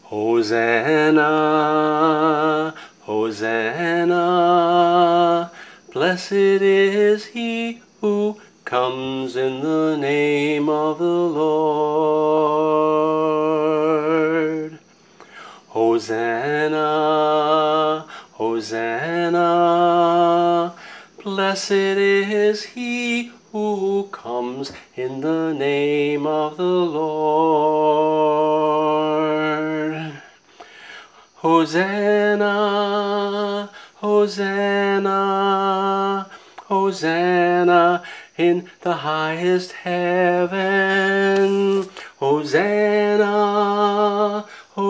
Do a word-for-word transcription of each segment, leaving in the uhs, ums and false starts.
Hosanna, Hosanna, blessed is he who comes in the name of the Lord. Hosanna, Hosanna, blessed is he who comes in the name of the Lord. Hosanna, Hosanna, Hosanna in the highest heaven. Hosanna,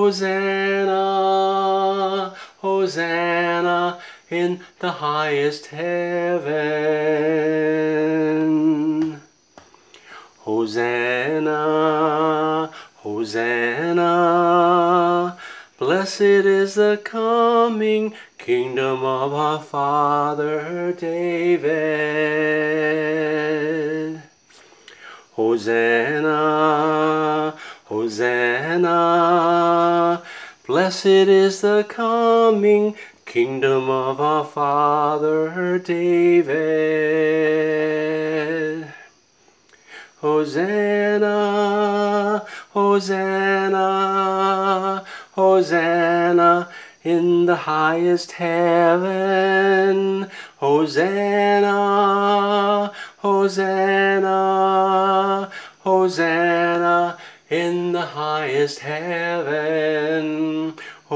Hosanna, Hosanna in the highest heaven. Hosanna, Hosanna, blessed is the coming kingdom of our father David. Hosanna, Hosanna, blessed is the coming kingdom of our father David. Hosanna, Hosanna, Hosanna in the highest heaven. Hosanna, Hosanna, Hosanna in the highest heaven.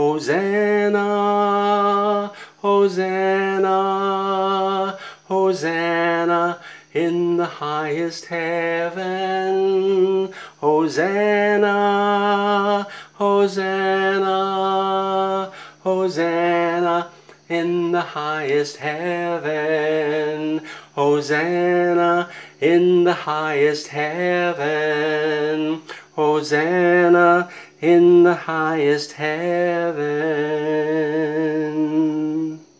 Hosanna, Hosanna, Hosanna in the highest heaven. Hosanna, Hosanna, Hosanna in the highest heaven. Hosanna in the highest heaven. Hosanna in the highest heaven.